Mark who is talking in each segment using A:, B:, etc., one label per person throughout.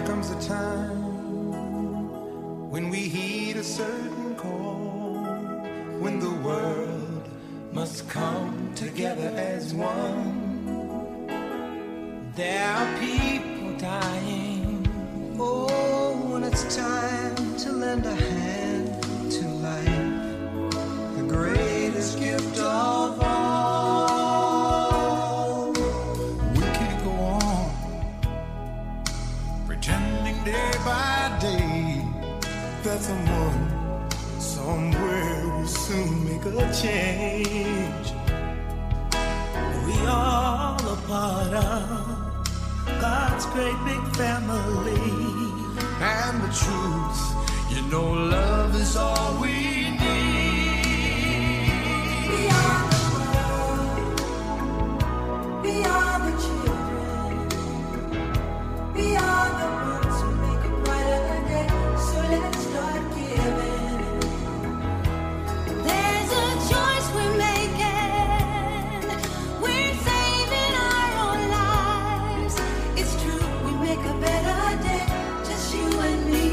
A: comes a time when we heed a certain call, when the world must come together as one. There are people dying. Oh, when it's time to lend a hand to life, the greatest gift of all. We can't go on pretending day by day that someone somewhere will soon make a change. We all a part of God's great big family. And the truth, you know, love is all we need. Beyond the world, beyond the children, beyond the ones who make a brighter day. So let's start giving. There's a choice we're making. We're saving our own lives. It's true, we make a better day, just you and me.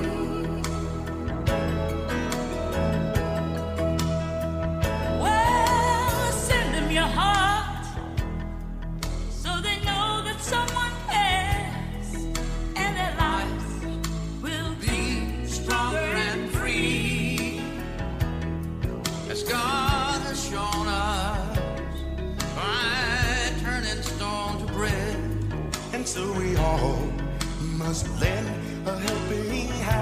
A: Well, send them your heart so they know that someone cares, and their lives will be stronger and free, as God has shown us by turning stone to bread. And so we all must lend a helping hand.